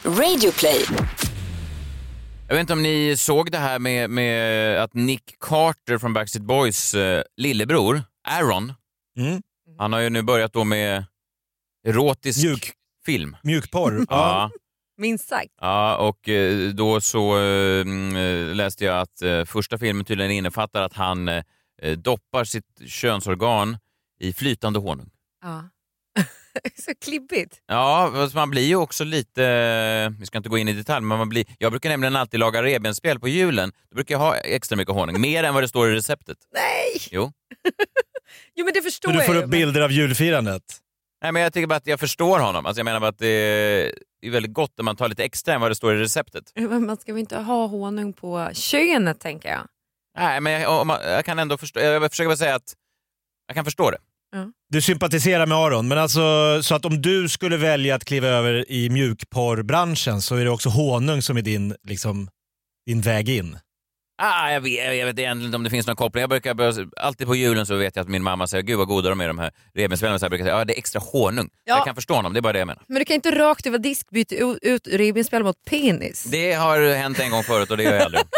Radioplay. Jag vet inte om ni såg det här med att Nick Carter från Backstreet Boys lillebror, Aaron, han har ju nu börjat då med erotisk film. Mjukporr. Ja. Minst sagt. Ja, och då så läste jag att första filmen tydligen innefattar att han doppar sitt könsorgan i flytande honung. Ja. Så klibbigt. Ja, man blir ju också lite, vi ska inte gå in i detalj, men jag brukar nämligen alltid laga revbensspjäll på julen. Då brukar jag ha extra mycket honung, mer än vad det står i receptet. Nej! Jo. Jo, men det förstår du jag. får upp bilder av julfirandet. Nej, men jag tycker bara att jag förstår honom. Alltså jag menar bara att det är väldigt gott om man tar lite extra än vad det står i receptet. Men man ska väl inte ha honung på könet, tänker jag. Nej, men jag kan ändå förstå. Jag försöker bara säga att jag kan förstå det. Du sympatiserar med Aron, men alltså så att om du skulle välja att kliva över i mjukporrbranschen så är det också honung som är din väg in. Jag vet egentligen inte om det finns någon koppling. Jag brukar alltid på julen så vet jag att min mamma säger gud vad goda de är de här revbensspjällen. Så jag brukar säga det är extra honung. Ja. Jag kan förstå honom, det är bara det jag menar. Men du kan inte rakt över disk byta ut revbensspjäll mot penis. Det har hänt en gång förut och det gör jag aldrig.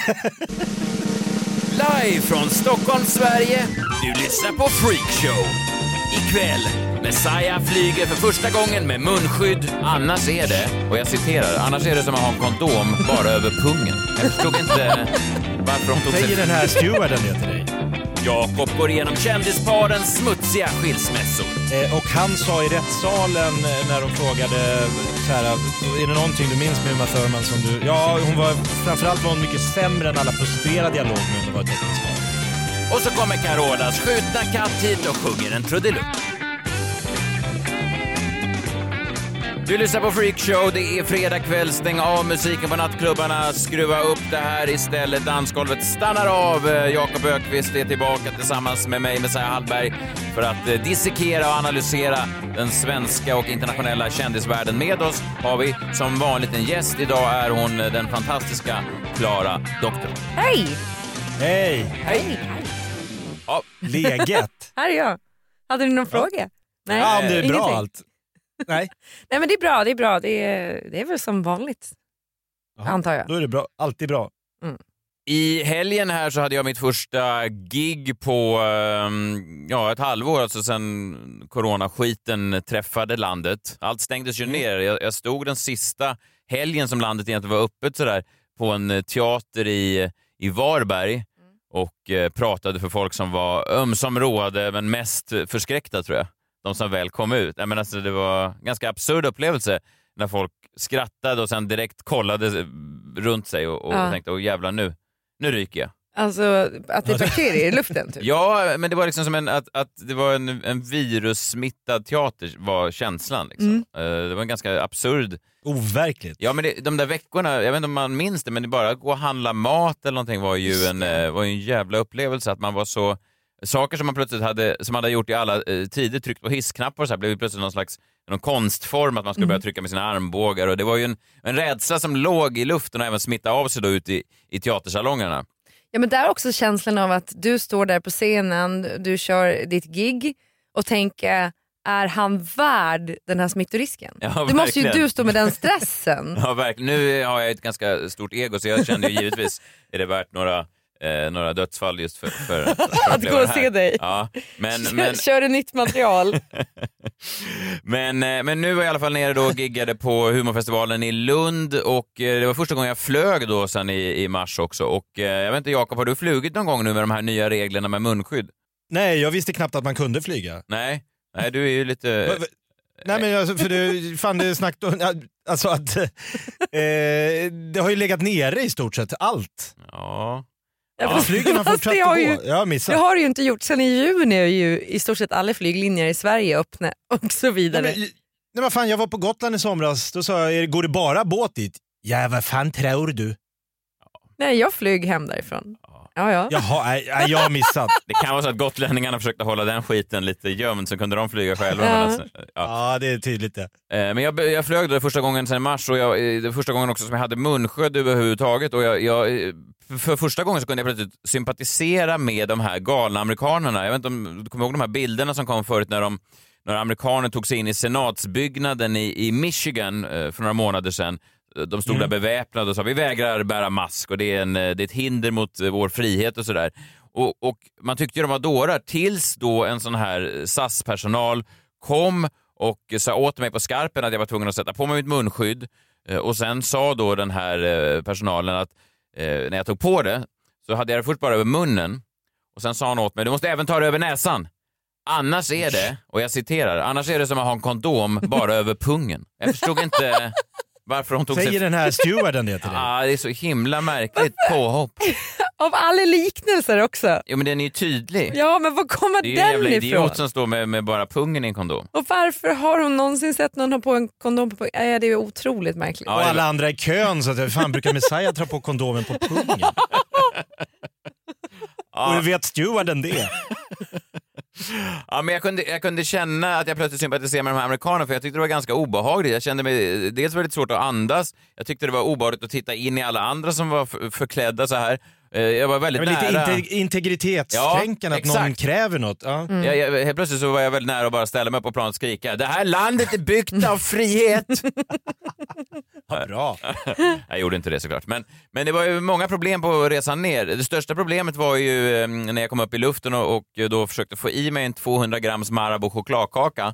Live från Stockholm, Sverige. Du lyssnar på Freakshow. Ikväll, Messiah flyger för första gången med munskydd. Annars är det, och jag citerar, annars är det som att ha en kondom bara över pungen. Jag förstod inte varför de tog sig... Säger den här stewarden det till dig? Jakob går igenom kändisparens smutsiga skilsmässor. Och han sa i rättssalen när de frågade så här, är det någonting du minns med Uma Thurman som du... Ja, framförallt var hon mycket sämre än alla prostituerade jag låg med under var ett äktenskap. Och så kommer Carolas skjutna katt hit och sjunger en trudelutt. Du lyssnar på Freakshow, det är fredag kväll, stäng av musiken på nattklubbarna, skruva upp det här istället, dansgolvet stannar av. Jakob Ökvist är tillbaka tillsammans med mig, Messiah Hallberg, för att dissekera och analysera den svenska och internationella kändisvärlden. Med oss har vi som vanligt en gäst, idag är hon den fantastiska Klara Doktor. Hej! Hej! Hej! Ja. Läget? Här är jag. Hade du någon fråga? Nej, Ja, om det är bra ingenting. allt. Nej. Nej, men det är bra. Det är väl som vanligt. Aha, antar jag. Då är det bra. Alltid bra. I helgen här så hade jag mitt första gig på ett halvår, alltså sen coronaskiten träffade landet. Allt stängdes ju ner. Jag stod den sista helgen som landet egentligen var öppet sådär på en teater i Varberg och pratade för folk som var ömsom råade men mest förskräckta, tror jag. De som väl kom ut. Jag menar, alltså, det var en ganska absurd upplevelse när folk skrattade och sen direkt kollade runt sig och tänkte, jävlar, nu ryker jag. Alltså att det är bakterier i luften typ. Ja, men det var liksom som att det var en virussmittad teater var känslan liksom. Det var en ganska absurd. Overkligt. Ja, men de där veckorna, jag vet inte om man minns det, men det bara att gå och handla mat eller någonting var ju en jävla upplevelse, att man var så saker som man plötsligt hade gjort i alla tider, tryckt på hissknappar och så här, blev plötsligt någon konstform att man skulle börja trycka med sina armbågar, och det var ju en rädsla som låg i luften och även smittade av sig då ut i teatersalongerna. Ja, men där är också känslan av att du står där på scenen, du kör ditt gig och tänker, är han värd den här smittorisken? Ja, det måste ju verkligen. Du stå med den stressen. Ja, verkligen. Nu har jag ett ganska stort ego, så jag kände ju givetvis är det värt några dödsfall just för att gå och se dig. Ja, men kör det nytt material. men nu var jag i alla fall nere då och giggade på humorfestivalen i Lund, och det var första gången jag flög då sen i mars också, och jag vet inte, Jakob, har du flugit någon gång nu med de här nya reglerna med munskydd? Nej, jag visste knappt att man kunde flyga. Nej, du är ju lite... Nej, men alltså, för det snackt alltså att det har ju legat nere i stort sett allt. Ja. Ja, flyger man fortsatt det har gå. Det har du ju inte gjort. Sen i juni är ju i stort sett alla flyglinjer i Sverige öppna och så vidare. Nej, men fan, jag var på Gotland i somras, då sa jag, går det bara båt dit? Ja, vad fan tror du? Nej, jag flyg hem därifrån. Ja. Jaha, jag har missat. Det kan vara så att gotlänningarna försökte hålla den skiten lite gömd, så kunde de flyga själva. Ja. Men alltså, Ja, det är tydligt det. Men jag flög då första gången sen i mars, och det första gången också som jag hade munskydd överhuvudtaget, och jag för första gången så kunde jag plötsligt sympatisera med de här galna amerikanerna. Jag vet inte om du kommer ihåg de här bilderna som kom förut när några amerikaner tog sig in i senatsbyggnaden i Michigan för några månader sedan. De stod där beväpnade och sa vi vägrar bära mask och det är ett hinder mot vår frihet och sådär. Och man tyckte ju de var dårar tills då en sån här SAS-personal kom och sa åt mig på skarpen att jag var tvungen att sätta på mig mitt munskydd. Och sen sa då den här personalen att när jag tog på det så hade jag det först bara över munnen. Och sen sa han åt mig, du måste även ta det över näsan. Annars är det, och jag citerar, annars är det som att ha en kondom bara över pungen. Jag förstod inte varför hon tog Säger den här stewarden det till dig? Ja, det är så himla märkligt påhopp. Av alla liknelser också. Jo, men den är ju tydlig. Ja, men var kommer det är ju en den jävla ifrån? idiot som står med bara pungen i en kondom. Och varför har hon någonsin sett någon ha på en kondom på pungen? Det är otroligt märkligt. Ja, Och alla andra i kön så att fan brukar Messiah dra på kondomen på pungen? Och hur vet stewarden det? Ja, men jag kunde känna att jag plötsligt sympatiserade med de här amerikanerna för jag tyckte det var ganska obehagligt. Jag kände mig dels väldigt svårt att andas. Jag tyckte det var obehagligt att titta in i alla andra som var förklädda så här. Jag var väldigt nära. Lite integritetskränkande att någon kräver något. Ja. Helt plötsligt så var jag väldigt nära att bara ställa mig upp på plan och skrika. Det här landet är byggt av frihet! Ja, bra. Jag gjorde inte det såklart. Men det var ju många problem på resan ner. Det största problemet var ju när jag kom upp i luften och då försökte få i mig en 200 grams Marabou chokladkaka.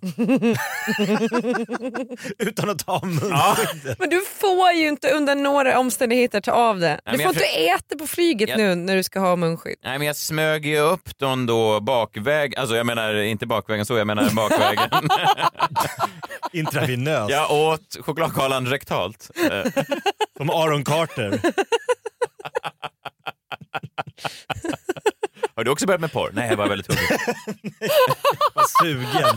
Utan att ta munskyddet. Men du får ju inte under några omständigheter ta av det. Du får inte äta på flyget nu när du ska ha munskydd. Nej, men jag smög ju upp dem då bakväg. Alltså jag menar inte bakvägen så, jag menar bakvägen. Intravenös. Jag åt chokladkalan rektalt. Som Aaron Carter. Har du också börjat med porr? Nej, jag var väldigt hungrig. Vad sugen.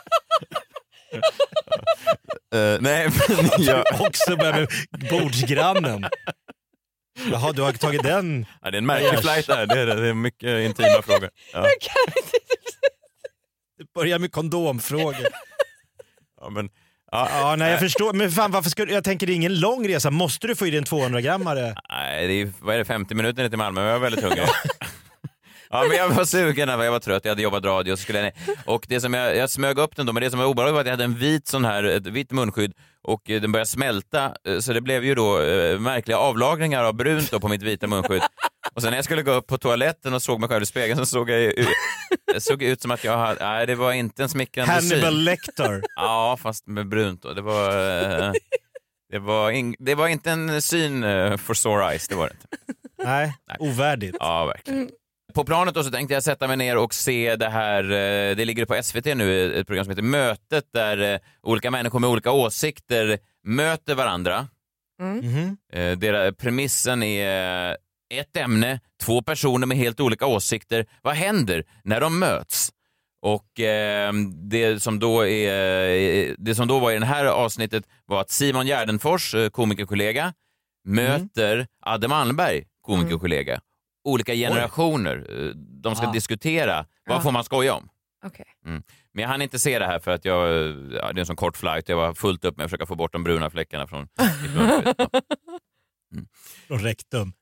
Nej, men jag också börjat med bordsgrannen. Jaha, du har tagit den. Ja, det är en märklig flight där. Det är mycket intima frågor. Ja. Jag kan inte. Det börjar med kondomfrågor. Ja, men... Ja, nej, jag förstår. Men fan, varför skulle jag tänker det är ingen lång resa. Måste du få i dig en 200-grammare? Nej, det är, vad är det, 50 minuter till Malmö. Jag var väldigt hungrig. Ja, men jag var sugen, jag var trött, jag hade jobbat radio. Så skulle och det som jag smög upp den då, men det som var obehagligt var att jag hade ett vitt munskydd och den började smälta. Så det blev ju då märkliga avlagringar av brunt då på mitt vita munskydd. Och sen när jag skulle gå upp på toaletten och såg mig själv i spegeln så såg jag såg ut som att jag hade... Nej, det var inte en smickrande syn. Hannibal Lecter. Ja, fast med brunt då. Det var inte en syn for sore eyes, det var det inte. Nej, ovärdigt. Ja, verkligen. På planet då så tänkte jag sätta mig ner och se det här, det ligger på SVT nu, ett program som heter Mötet där olika människor med olika åsikter möter varandra. Premissen är ett ämne, 2 personer med helt olika åsikter. Vad händer när de möts? Och det som då var i det här avsnittet var att Simon Gärdenfors, komikerkollega, möter Adde Malmberg, komikerkollega. Olika generationer. De ska diskutera. Vad får man skoja om? Okay. Men jag hann inte se det här för att det är en sån kort flight. Jag var fullt upp med att försöka få bort de bruna fläckarna från Från rektum.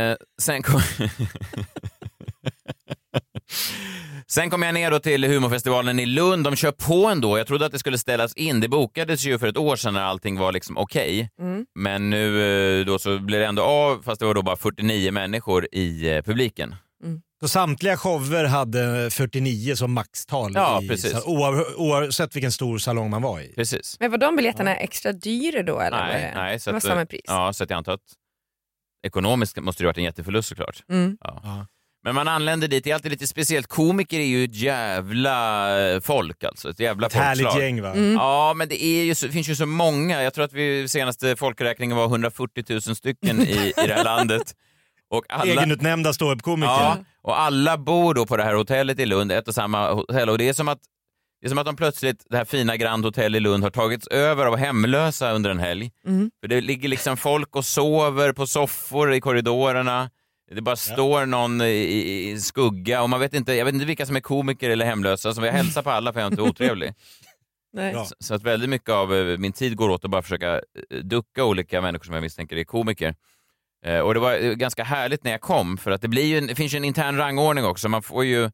Sen kom jag ner då till humorfestivalen i Lund. De kör på ändå. Jag trodde att det skulle ställas in. Det bokades ju för ett år sedan när allting var liksom okej. Men nu då så blir det ändå av, fast det var då bara 49 människor i publiken. Så samtliga shower hade 49 som maxtal. Ja, precis. Oavsett vilken stor salong man var i. Precis. Men var de biljetterna extra dyra då? Eller Nej, så det var samma pris? Ja, så att jag antar att ekonomiskt måste det ha varit en jätteförlust såklart. Ja. Men man anländer dit, det är alltid lite speciellt. Komiker är ju ett jävla folk alltså, ett jävla folkslag. Härligt gäng va? Ja, men det finns ju så många. Jag tror att vi senaste folkräkningen var 140 000 stycken i det här landet. Och egenutnämnda ståuppkomiker. Ja, och alla bor då på det här hotellet i Lund, ett och samma hotell. Och det är som att de plötsligt, det här fina Grand Hotel i Lund har tagits över av hemlösa under en helg. För det ligger liksom folk och sover på soffor i korridorerna. Det bara står någon i skugga och jag vet inte vilka som är komiker eller hemlösa, så jag hälsar på alla för jag är inte otrevlig. Nej. Så att väldigt mycket av min tid går åt att bara försöka ducka olika människor som jag misstänker är komiker. Och det var ganska härligt när jag kom, för att det finns ju en intern rangordning också. Man får ju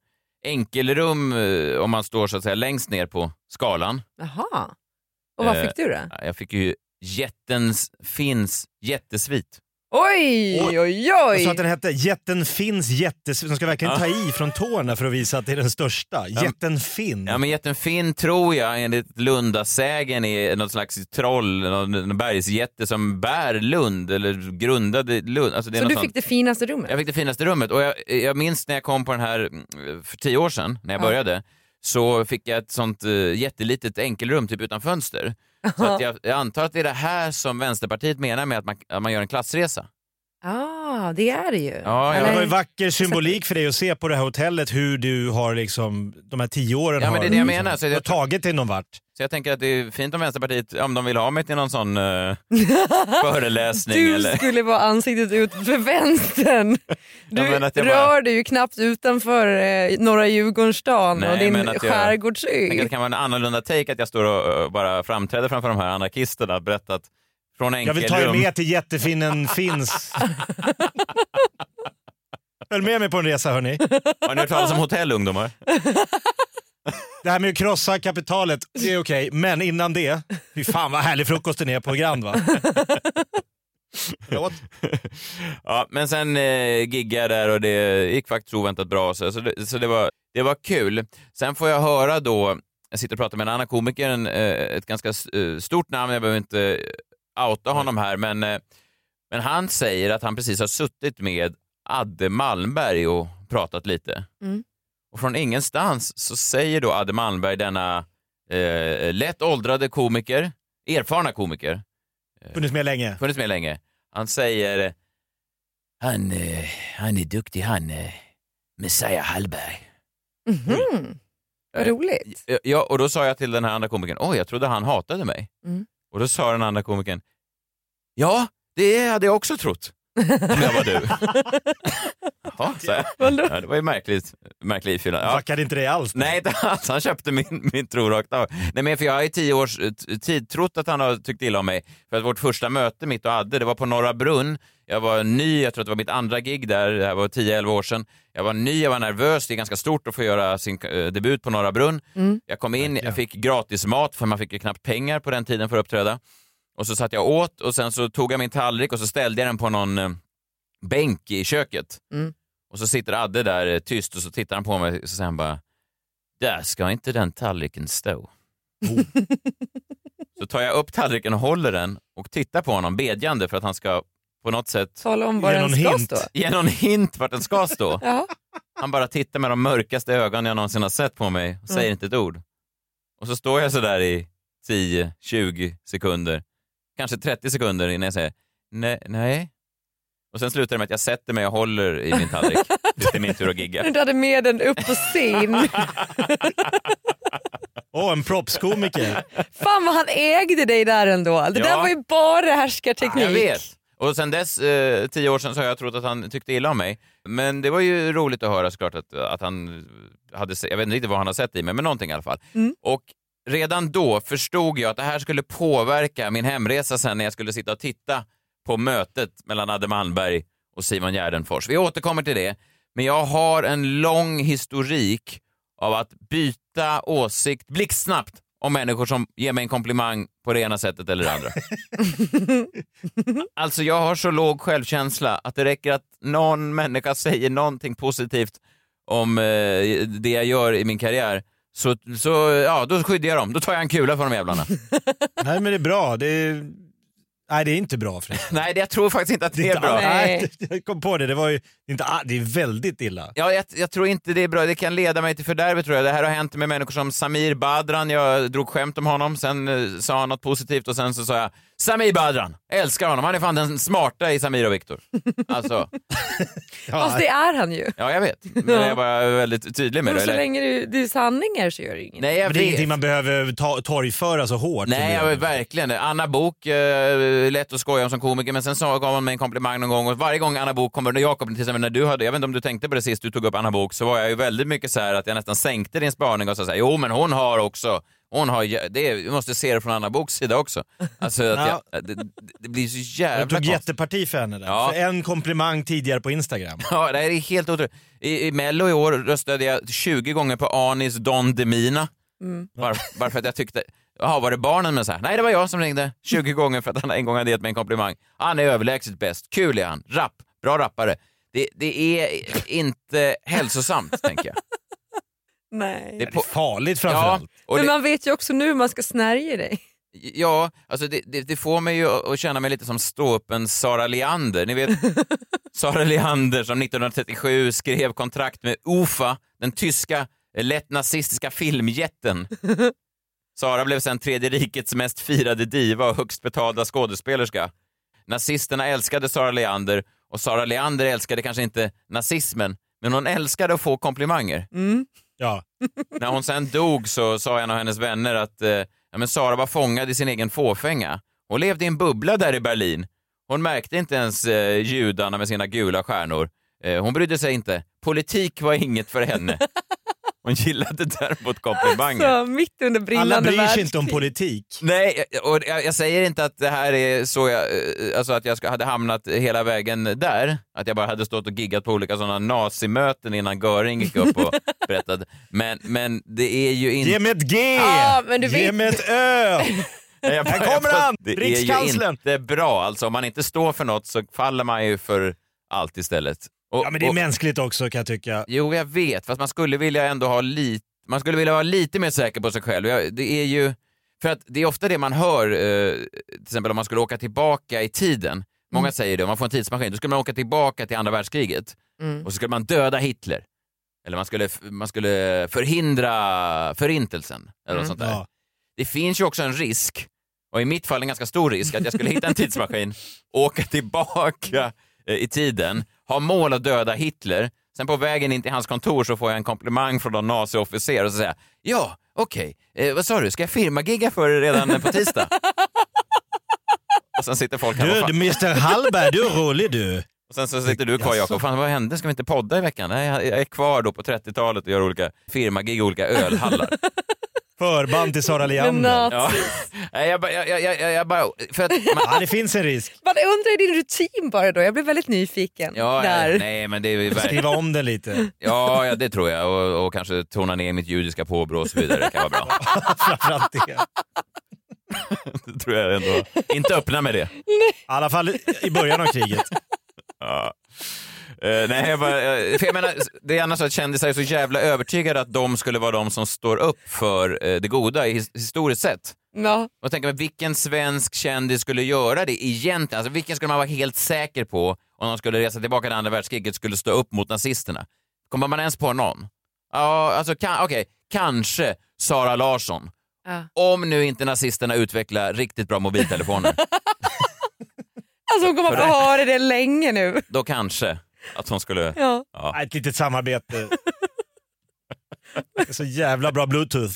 enkelrum om man står så att säga längst ner på skalan. Jaha. Och vad fick du då? Jag fick ju Jättens Finns jättesvit. Oj. Så att den hette Jätten Finns jättesvit. De ska verkligen ta i från tårna för att visa att det är den största. Jätten Finn. Ja, men Jätten Finn tror jag enligt Lundasägen är något slags troll, någon bergsjätte som bär Lund eller grundade Lund. Alltså, det är så du sånt. Fick det finaste rummet? Jag fick det finaste rummet och jag minns när jag kom på den här för 10 år sedan när jag började, så fick jag ett sånt jättelitet enkelrum typ utan fönster. Så att jag antar att det är det här som Vänsterpartiet menar med att man gör en klassresa. Ja, det är det ju. Ja, Det var ju vacker symbolik för dig att se på det här hotellet hur du har liksom de här 10 åren men det är det jag menar. Så jag tagit till någon vart. Så jag tänker att det är fint om Vänsterpartiet, om de vill ha mig till någon sån föreläsning. Du skulle vara ansiktet ut för vänstern. Du rör dig ju knappt utanför norra Djurgårdsstan och din skärgårdsö. Det kan vara en annorlunda take att jag står och bara framträder framför de här anarkisterna och berättar att från enkelrum. Jag vill ta er med till Jättefinnen Finns. Följ med mig på en resa, hörni. Har ni hört talas om hotellungdomar? Det här med att krossa kapitalet, det är okej. Men innan det, fy fan vad härlig frukosten är på Grand, va? Ja, men sen giggade jag där och det gick faktiskt oväntat bra. Så det var kul. Sen får jag höra då, jag sitter och pratar med en annan komiker, ett ganska stort namn, jag behöver inte outa honom här, men han säger att han precis har suttit med Adde Malmberg och pratat lite. Mm. Och från ingenstans så säger då Adde Malmberg, denna lätt åldrade komiker, erfarna komiker. Funnits med länge. Han säger, han är duktig, han Messiah Hallberg. Mm-hmm. Vad roligt. Ja, och då sa jag till den här andra komikern, jag trodde han hatade mig. Mm. Och då sa den andra komikern, ja, det hade jag också trott. Om jag var du. Jaha, så ja, det var ju märkligt ifylla. Ja. Vackade inte det alls? Nej, han köpte min tro rakt av. Nej, men för jag har i 10 års tid trott att han har tyckt illa om mig. För att vårt första möte, mitt och Adde, det var på Norra Brunn. Jag var ny, jag tror att det var mitt andra gig där. Det här var 10-11 år sedan. Jag var ny, jag var nervös. Det är ganska stort att få göra sin debut på Norra Brunn. Mm. Jag kom in, jag fick gratis mat, för man fick ju knappt pengar på den tiden för att uppträda. Och så satt jag åt och sen så tog jag min tallrik och så ställde jag den på någon bänk i köket. Mm. Och så sitter Adde där tyst och så tittar han på mig och så säger han bara, där ska inte den tallriken stå. Så tar jag upp tallriken och håller den och tittar på honom bedjande för att han ska på något sätt tala om var den ska stå. Ge någon hint vart den ska stå. Ja. Han bara tittar med de mörkaste ögonen jag någonsin har sett på mig och säger inte ett ord. Och så står jag så där i 10-20 sekunder. Kanske 30 sekunder innan jag säger nej. Och sen slutar det med att jag sätter mig och håller i min tallrik. Det är min tur att gigga. Du hade med den upp på scen. En proppskomiker. Fan vad han ägde dig där ändå. Det där var ju bara härskarteknik. Jag vet. Och sen dess, 10 år sedan, så har jag trott att han tyckte illa om mig. Men det var ju roligt att höra såklart att han hade, jag vet inte riktigt vad han har sett i mig, men någonting i alla fall. Mm. Och redan då förstod jag att det här skulle påverka min hemresa sen när jag skulle sitta och titta på mötet mellan Adde Malmberg och Simon Gärdenfors. Vi återkommer till det, men jag har en lång historik av att byta åsikt blixtsnabbt om människor som ger mig en komplimang på det ena sättet eller det andra. Alltså jag har så låg självkänsla att det räcker att någon människa säger någonting positivt om det jag gör i min karriär. Så då skyddar jag dem. Då tar jag en kula för de jävlarna. Nej, men det är bra. Nej, det är inte bra för det. Nej, jag tror faktiskt inte att det är bra. Nej, jag kom på det. Det är väldigt illa. Ja, jag tror inte det är bra. Det kan leda mig till fördärvet, tror jag. Det här har hänt med människor som Samir Badran. Jag drog skämt om honom. Sen sa han något positivt och sen så sa jag Samir Badran, älskar honom. Han är fan den smarta i Samir och Viktor. Alltså. Fast det är han ju. Ja, jag vet. Men jag är bara väldigt tydlig med det. Så länge det är sanningar så gör det inget. Nej, men det är ingenting man behöver torgföra så hårt. Nej, verkligen. Anna Bok, lätt att skoja om som komiker, men sen gav hon mig en komplimang någon gång. Och varje gång Anna Bok kommer, Jakob, till exempel när du hade, jag vet inte om du tänkte på det sist du tog upp Anna Bok, så var jag ju väldigt mycket så här att jag nästan sänkte din spaning och sa så här, jo men hon har också. Hon har, vi måste se det från Anna Boks sida också. Alltså, det blir så jävla konstigt. Du tog jätteparti för henne där. Ja. För en komplimang tidigare på Instagram. Ja, det är helt otroligt. I Mello i år röstade jag 20 gånger på Anis Don Demina. Bara för att jag tyckte, var det barnen med så här? Nej, det var jag som ringde 20 gånger för att han en gång hade gett mig en komplimang. Han är överlägset bäst. Kul är han. Bra rappare. Det är inte hälsosamt, tänker jag. Nej. Det är farligt framförallt. Ja, men man vet ju också nu hur man ska snärja dig. Ja, alltså det får mig ju att känna mig lite som ståuppen Sara Leander. Ni vet Sara Leander som 1937 skrev kontrakt med UFA, den tyska lätt nazistiska filmjätten. Sara blev sen Tredje rikets mest firade diva och högst betalda skådespelerska. Nazisterna älskade Sara Leander och Sara Leander älskade kanske inte nazismen, men hon älskade att få komplimanger. Ja. När hon sen dog så sa en av hennes vänner att men Sara var fångad i sin egen fåfänga. Hon levde i en bubbla där i Berlin. Hon märkte inte ens judarna med sina gula stjärnor. Hon brydde sig inte. Politik var inget för henne. Hon gillade däremot komplimanger. Alltså, mitt under brinnande alla bryr sig världskrig. inte om politik. Nej, och jag säger inte att det här är så alltså att jag hade hamnat hela vägen där. Att jag bara hade stått och giggat på olika sådana nazimöten innan Göring gick upp och berättade. Men det är ju inte... Ge mig ett G! Ja, men Ge mig ett Ö! Här kommer han! Det Rikskanslern! är ju inte bra. Alltså, om man inte står för något så faller man ju för allt istället. Ja, men det är mänskligt också, kan jag tycka. Jo, jag vet. Fast man skulle vilja ändå ha man skulle vilja vara lite mer säker på sig själv. Det är ju... För att det är ofta det man hör, till exempel om man skulle åka tillbaka i tiden. Många säger det, om man får en tidsmaskin, då skulle man åka tillbaka till andra världskriget. Och så skulle man döda Hitler. Eller man skulle förhindra förintelsen. Eller något sånt där. Ja. Det finns ju också en risk, och i mitt fall en ganska stor risk, att jag skulle hitta en tidsmaskin, åka tillbaka i tiden, ha mål att döda Hitler. Sen på vägen in till hans kontor så får jag en komplimang från någon naziofficer och så säger ja, okej. Vad sa du? Ska jag firmagigga för redan på tisdag? Och sen sitter folk här. Du, Mr. Hallberg, du är rolig du. Och sen så sitter du kvar, Jakob. Fan, vad hände? Ska vi inte podda i veckan? Nej, jag är kvar då på 30-talet och gör olika firmagig i olika ölhallar. Förband till Sara Leander. Ja. Jag bara för att ja, det finns en risk. Man undrar din rutin bara då. Jag blev väldigt nyfiken. Ja, där. Nej, men det är verkligen... Skriva om det lite. Ja, det tror jag. Och kanske tona ner mitt judiska påbrå och så vidare. Det kan vara bra. Framförallt det. Det tror jag ändå. Inte öppna med det. I alla fall i början av kriget. Ja. Nej, för jag menar, det är annars att kändisar är så jävla övertygade att de skulle vara de som står upp för det goda historiskt sett. Ja. Och tänker mig, vilken svensk kändis skulle göra det egentligen? Alltså, vilken skulle man vara helt säker på om de skulle resa tillbaka till andra världskriget skulle stå upp mot nazisterna? Kommer man ens på någon? Ja, alltså kanske Sara Larsson. Ja. Om nu inte nazisterna utvecklar riktigt bra mobiltelefoner. Alltså hon kommer få höra det länge nu. Då kanske att hon skulle... Ja. Ett litet samarbete. Så jävla bra Bluetooth.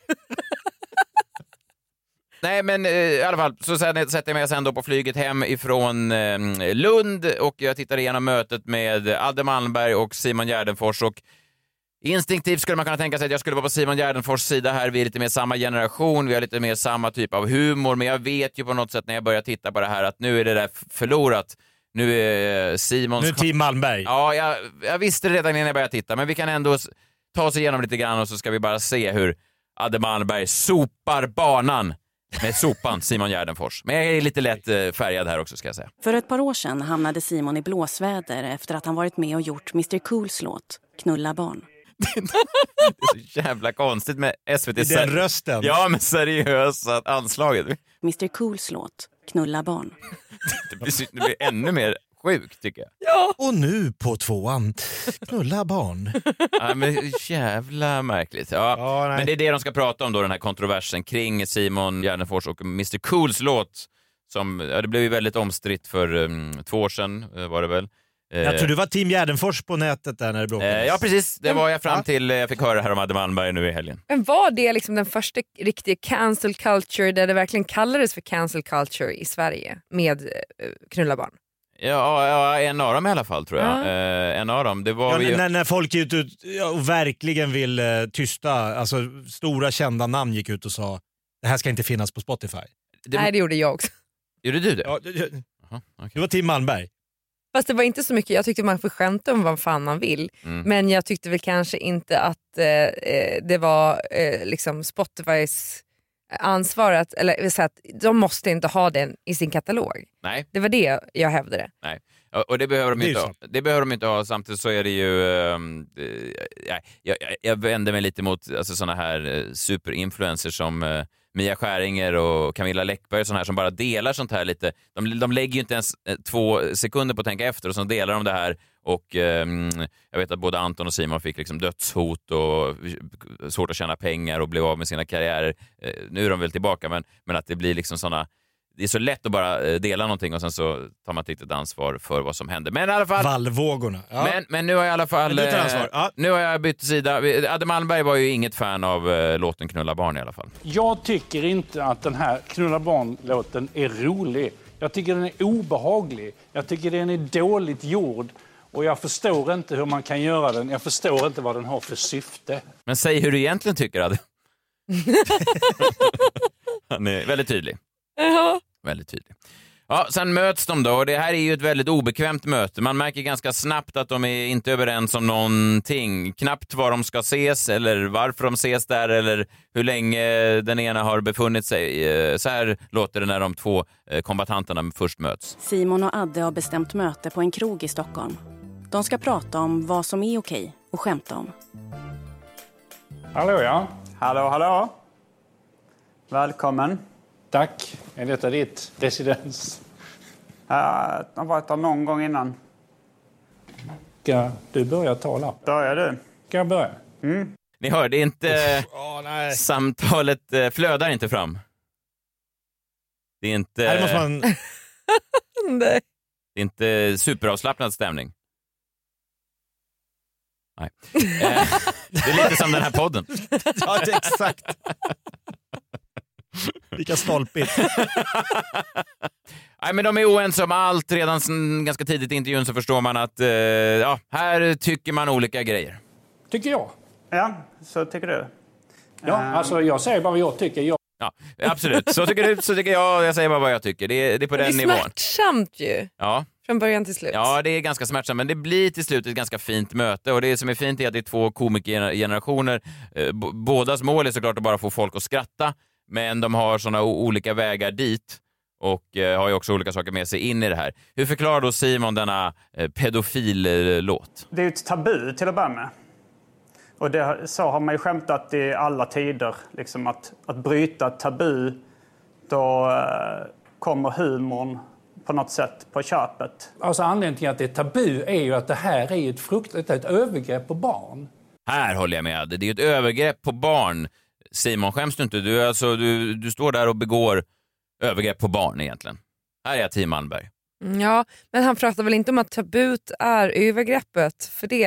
Nej, men i alla fall så sätter jag mig sen då på flyget hem ifrån Lund och jag tittar igenom mötet med Adde Malmberg och Simon Gärdenfors och instinktivt skulle man kunna tänka sig att jag skulle vara på Simon Gärdenfors sida här. Vi är lite mer samma generation, vi har lite mer samma typ av humor, men jag vet ju på något sätt när jag börjar titta på det här att nu är det där förlorat. Nu är Simons... Nu är Team Malmberg. Ja, jag visste det redan innan jag började titta, men vi kan ändå ta oss igenom lite grann och så ska vi bara se hur Adde Malmberg sopar banan med sopan Simon Gärdenfors. Men jag är lite lätt färgad här också, ska jag säga. För ett par år sedan hamnade Simon i blåsväder efter att han varit med och gjort Mr. Cools låt Knulla barn. Det är så jävla konstigt med SVT. I den rösten. Ja, men seriösa anslaget. Mr. Cools låt Knulla barn. Det blir ännu mer sjukt, tycker jag. Ja. Och nu på 2:an, Knulla barn. Ja, men jävla märkligt. Ja, men det är det de ska prata om då, den här kontroversen kring Simon Gärdenfors och Mr. Cools låt. Som, det blev ju väldigt omstritt för 2 år sedan, var det väl. Jag tror du var Team Gärdenfors på nätet där när det bråkades. Ja, precis. Det var jag fram till jag fick höra här om Adde Malmberg nu i helgen. Men var det liksom den första riktiga cancel culture där det verkligen kallades för cancel culture i Sverige med Knulla barn? Ja, en av dem i alla fall tror jag. En av dem. Det var när folk gick ut och verkligen vill tysta, alltså stora kända namn gick ut och sa det här ska inte finnas på Spotify. Nej, det gjorde jag också. Gjorde du det? Ja, Okay. Det var Tim Malmberg. Fast det var inte så mycket, jag tyckte man får skämta om vad fan man vill. Men jag tyckte väl kanske inte att det var liksom Spotifys ansvar eller så att de måste inte ha den i sin katalog. Nej. Det var det jag hävdade. Nej. Och det behöver de inte ha. Det behöver de inte ha. Samtidigt så är det ju jag vänder mig lite mot alltså, såna här superinfluencers som Mia Skäringer och Camilla Läckberg och såna här som bara delar sånt här lite. De lägger ju inte ens 2 sekunder på att tänka efter och så delar de det här och jag vet att både Anton och Simon fick liksom dödshot och svårt att tjäna pengar och blev av med sina karriärer. Nu är de väl tillbaka men att det blir liksom såna. Det är så lätt att bara dela någonting och sen så tar man inte riktigt ansvar för vad som händer. Men i alla fall... Vallvågorna. Ja. Men nu har jag i alla fall... Nu har jag bytt sida. Adde Malmberg var ju inget fan av låten Knulla barn i alla fall. Jag tycker inte att den här Knulla barn-låten är rolig. Jag tycker den är obehaglig. Jag tycker den är dåligt gjord. Och jag förstår inte hur man kan göra den. Jag förstår inte vad den har för syfte. Men säg hur du egentligen tycker, Adde. Han är väldigt tydlig. Väldigt tydlig. Ja, sen möts de då och det här är ju ett väldigt obekvämt möte. Man märker ganska snabbt att de är inte överens om någonting. Knappt var de ska ses eller varför de ses där eller hur länge den ena har befunnit sig. Så här låter det när de 2 kombatanterna först möts. Simon och Adde har bestämt möte på en krog i Stockholm. De ska prata om vad som är okej och skämta om. Hallå ja. Hallå. Välkommen. Tack. Är detta ditt residens? Jag har varit där någon gång innan. Ska du börja tala? Börjar du? Ska jag börja? Ni hörde inte samtalet flödar inte fram. Det är inte... Här måste man... Nej. Det är inte superavslappnad stämning. Nej. Det är lite som den här podden. Ja, det är exakt. Vilka stolpigt. Nej, men de är oense om allt. Redan ganska tidigt i intervjun så förstår man att här tycker man olika grejer. Tycker jag. Ja, så tycker du. Ja, alltså jag säger bara vad jag tycker. Ja, absolut. Så tycker du, så tycker jag. Jag säger bara vad jag tycker. Det är på den nivån. Det är smärtsamt ju. Ja. Från början till slut. Ja, det är ganska smärtsamt, men det blir till slut ett ganska fint möte. Och det som är fint är att det är 2 komikergenerationer. Bådas mål är såklart att bara få folk att skratta. Men de har såna olika vägar dit. Och har ju också olika saker med sig in i det här. Hur förklarar då Simon denna pedofil-låt? Det är ju ett tabu till att börja med. Och så har man ju skämtat i alla tider. Liksom att bryta ett tabu, då kommer humorn på något sätt på köpet. Alltså anledningen till att det är tabu är ju att det här är ett övergrepp på barn. Här håller jag med. Det är ett övergrepp på barn. Simon, skäms du inte? Du står där och begår övergrepp på barn egentligen. Här är jag Tim Malmberg. Ja, men han pratar väl inte om att tabut är övergreppet. För det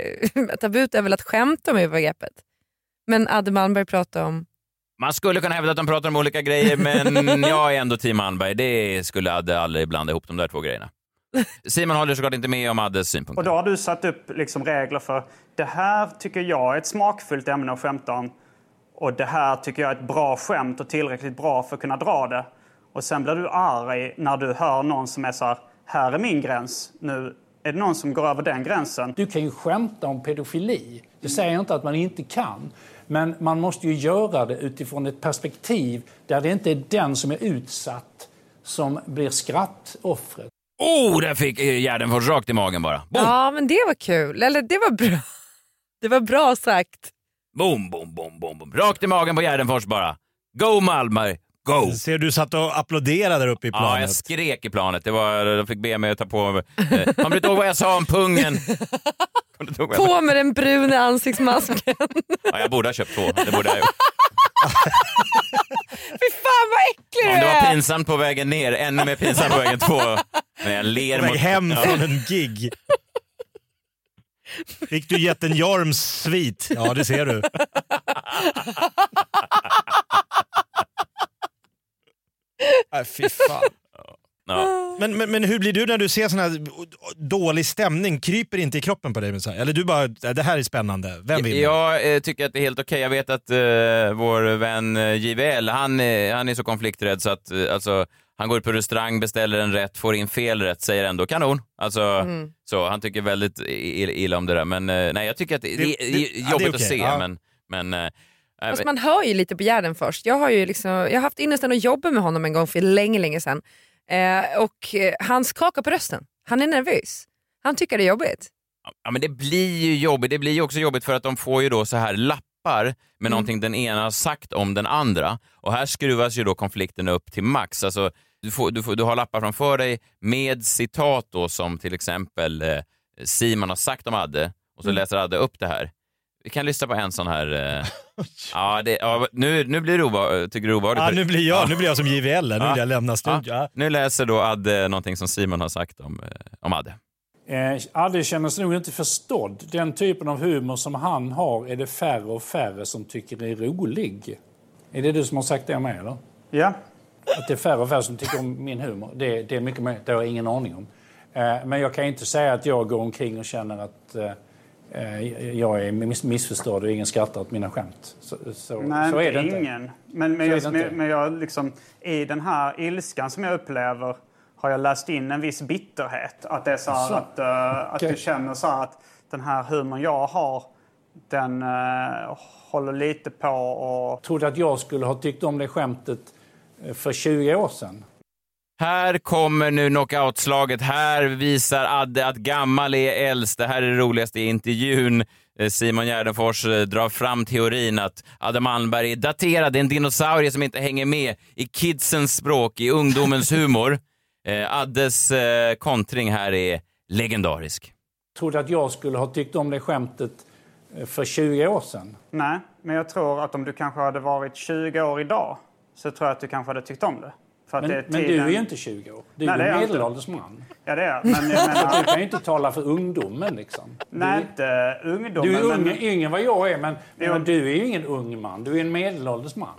är tabut är väl att skämta om övergreppet. Men Adde Malmberg pratar om... Man skulle kunna hävda att de pratar om olika grejer, men jag är ändå Tim Malmberg. Det skulle Adde aldrig blanda ihop de där 2 grejerna. Simon håller såklart inte med om Addes synpunkter. Och då har du satt upp liksom regler för det här tycker jag är ett smakfullt ämne att skämta om. Och det här tycker jag är ett bra skämt och tillräckligt bra för att kunna dra det. Och sen blir du arg när du hör någon som är så här är min gräns. Nu är det någon som går över den gränsen. Du kan ju skämta om pedofili. Det säger inte att man inte kan. Men man måste ju göra det utifrån ett perspektiv där det inte är den som är utsatt som blir skrattoffret. Där fick Gärdenfors rakt i magen bara. Boom. Ja, men det var kul. Eller det var bra. Det var bra sagt. Boom, boom, boom, boom, boom. Rakt i magen på Gärdenfors bara. Go Malmberg, go! Ser du satt och applåderade där uppe i planet? Ja, jag skrek i planet. De fick be mig att ta på mig. Man blir inte ihåg vad jag sa om pungen. På med den bruna ansiktsmasken. Ja, jag borde ha köpt 2. Det borde jag gjort. Fy fan vad äcklig du är! Om det var pinsamt på vägen ner, ännu mer pinsamt på vägen 2. Men jag ler mot... hem från en gig. Fick du Jätten Jorms svit? Ja, det ser du. Fy fan. Ja. Men hur blir du när du ser sån här dålig stämning? Kryper inte i kroppen på dig? Eller du bara, det här är spännande. Vem vill? Jag tycker att det är helt okej. Jag vet att vår vän JVL, han är så konflikträdd så att alltså, han går på restaurang, beställer en rätt, får in fel rätt, säger ändå kanon. Alltså, så han tycker väldigt illa om det där. Men nej, jag tycker att det är jobbigt att se. Ja. Men fast man hör ju lite på Gärden först. Jag har haft ynnesten att jobba med honom en gång för länge sedan. Och han skakar på rösten. Han är nervös. Han tycker det är jobbigt. Ja, men det blir ju jobbigt. Det blir ju också jobbigt för att de får ju då så här lappar med någonting den ena har sagt om den andra. Och här skruvas ju då konflikten upp till max. Alltså, du har lappar framför dig med citat då, som till exempel Simon har sagt om Adde. Och så läser Adde upp det här. Vi kan lyssna på en sån här... nu blir det tycker du obehagligt. Ja, nu blir jag som JVL. Nu vill jag lämna studion. Ja. Nu läser då Adde någonting som Simon har sagt om Adde. Adde känner sig nog inte förstådd. Den typen av humor som han har är det färre och färre som tycker är rolig. Är det du som har sagt det med, eller? Ja. Att det är färre och färre som tycker om min humor. Det är mycket mer, det har jag ingen aning om. Men jag kan inte säga att jag går omkring och känner att jag är missförstådd och ingen skrattar åt mina skämt. Nej, så är det ingen. inte. Men jag liksom, i den här ilskan som jag upplever har jag läst in en viss bitterhet. Att det är så här att du känner så här att den här humorn jag har, den håller lite på och... Trodde att jag skulle ha tyckt om det skämtet för 20 år sedan. Här kommer nu knockoutslaget. Här visar Adde att gammal är äldst. Det här är det roligaste i intervjun. Simon Gärdenfors drar fram teorin att Adde Malmberg är daterad. Det är en dinosaurie som inte hänger med i kidsens språk, i ungdomens humor. Addes kontring här är legendarisk. Trodde att jag skulle ha tyckt om det skämtet för 20 år sedan. Nej, men jag tror att om du kanske hade varit 20 år idag så tror jag att du kanske hade tyckt om det. För men du är ju inte 20 år. Du är en medelålders man. Ja, det är. Men jag menar... Du kan ju inte tala för ungdomen liksom. Nej, inte ungdomen. Du är yngre än vad jag är, men du är ju ingen ung man. Du är en medelålders man.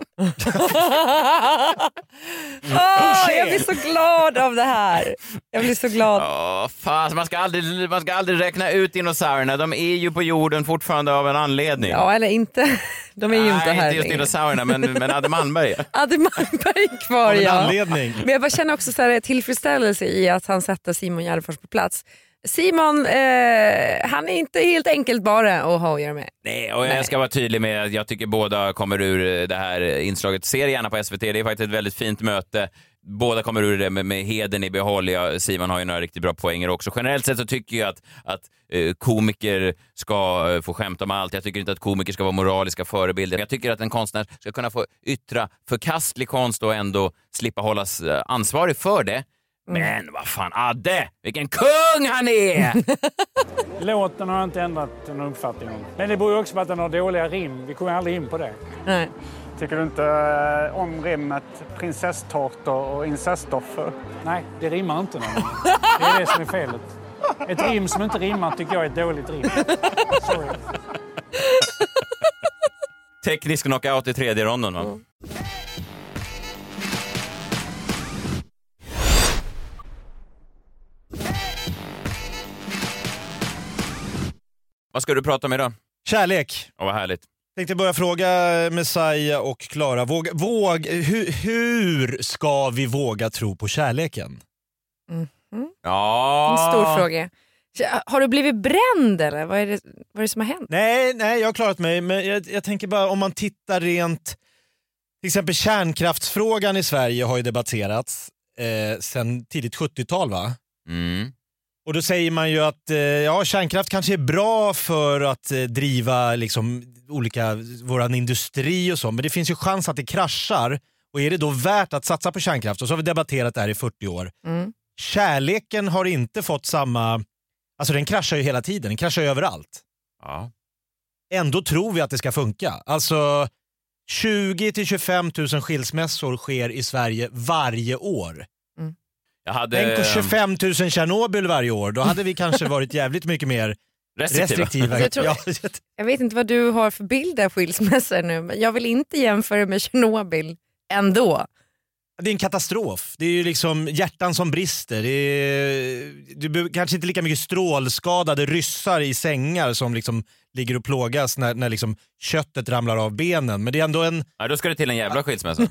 Jag blir så glad av det här. Jag blir så glad. Fan, man ska aldrig räkna ut dinosaurierna. De är ju på jorden fortfarande av en anledning. Ja, eller inte. De är ju inte här. Nej, inte just dinosaurierna, men Adde Malmberg. Adde Malmberg är kvar, ja. Men jag bara känner också så här tillfredsställelse i att han sätter Simon Gärdenfors på plats. Simon, han är inte helt enkelt bara att ha att göra med. Nej, och jag ska vara tydlig med att jag tycker båda kommer ur det här inslaget. Se gärna på SVT, det är faktiskt ett väldigt fint möte. Båda kommer ur det med heden i behåll. Simon har ju några riktigt bra poänger också. Generellt sett så tycker jag att komiker ska få skämta om allt. Jag tycker inte att komiker ska vara moraliska förebilder. Jag tycker att en konstnär ska kunna få yttra förkastlig konst och ändå slippa hållas ansvarig för det. Men vad fan, Adde, vilken kung han är! Låten har jag inte ändrat någon uppfattning om. Men det beror ju också på att den har dåliga rim. Vi kommer aldrig in på det. Nej. Tycker du inte om rimmet prinsesstårtor och incestoffer? Nej, det rimmar inte någon. Det är det som är felet. Ett rim som inte rimmar tycker jag är ett dåligt rim. Sorry. Teknisk knockout i tredje ronden, va? Vad ska du prata om idag? Kärlek. Vad härligt. Tänkte börja fråga Messiah och Klara. Hur ska vi våga tro på kärleken? Ja. En stor fråga. Har du blivit bränd eller? Vad är det som har hänt? Nej, jag har klarat mig. Men jag tänker bara om man tittar rent... Till exempel kärnkraftsfrågan i Sverige har ju debatterats sedan tidigt 70-tal, va? Mm. Och då säger man ju att kärnkraft kanske är bra för att driva liksom våran industri och så, men det finns ju chans att det kraschar. Och är det då värt att satsa på kärnkraft? Och så har vi debatterat det här i 40 år. Mm. Kärleken har inte fått samma... Alltså den kraschar ju hela tiden, den kraschar ju överallt. Ja. Ändå tror vi att det ska funka. Alltså 20-25 000 skilsmässor sker i Sverige varje år. Tänk på 25 000 Tjernobyl varje år. Då hade vi kanske varit jävligt mycket mer restriktiva. Jag vet inte vad du har för bild av skilsmässor nu, men jag vill inte jämföra med Tjernobyl ändå. Det är en katastrof. Det är ju liksom hjärtan som brister. Du behöver kanske inte lika mycket strålskadade ryssar i sängar som liksom ligger och plågas när liksom köttet ramlar av benen. Men det är ändå en... Ja, då ska det till en jävla skilsmässa.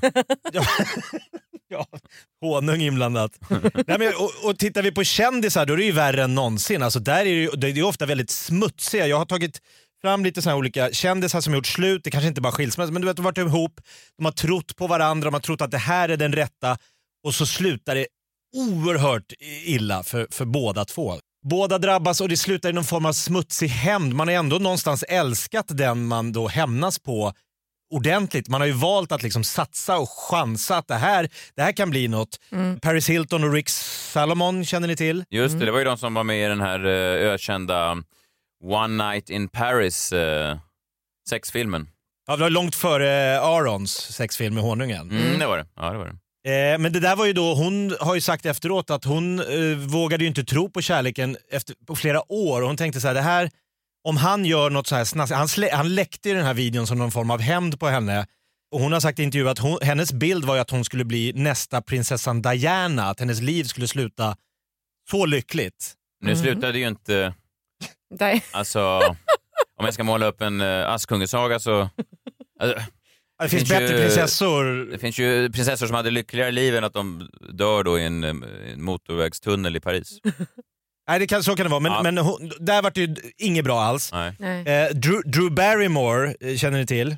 Ja, honung inblandat. Nej, men, och tittar vi på kändisar, då är det ju värre än någonsin. Alltså, där är det är ofta väldigt smutsiga. Jag har tagit fram lite såna här olika kändisar som har gjort slut. Det kanske inte bara skilsmässa, men du vet, de har varit ihop. De har trott på varandra, de har trott att det här är den rätta. Och så slutar det oerhört illa för båda två. Båda drabbas och det slutar i någon form av smutsig hämnd. Man har ändå någonstans älskat den man då hämnas på ordentligt. Man har ju valt att liksom satsa och chansa att det här kan bli något. Paris Hilton och Rick Salomon känner ni till? Just det var ju de som var med i den här ökända One Night in Paris sexfilmen. Ja, det var långt före Arons sexfilm med honungen. Det var det. Ja, det var det. Men det där var ju då, hon har ju sagt efteråt att hon vågade ju inte tro på kärleken på flera år. Och hon tänkte så här, det här, om han gör något så här snaskigt, han läckte i den här videon som någon form av hämnd på henne. Och hon har sagt i intervju att hennes bild var ju att hon skulle bli nästa prinsessan Diana, att hennes liv skulle sluta så lyckligt. Nu slutade ju inte... Alltså, om jag ska måla upp en Askungesaga så... Alltså, det finns bättre prinsessor. Det finns ju prinsessor som hade lyckligare liv än att de dör då i en motorvägstunnel i Paris. Nej, så kan det vara. Men där var det ju inget bra alls. Nej. Drew Barrymore känner ni till?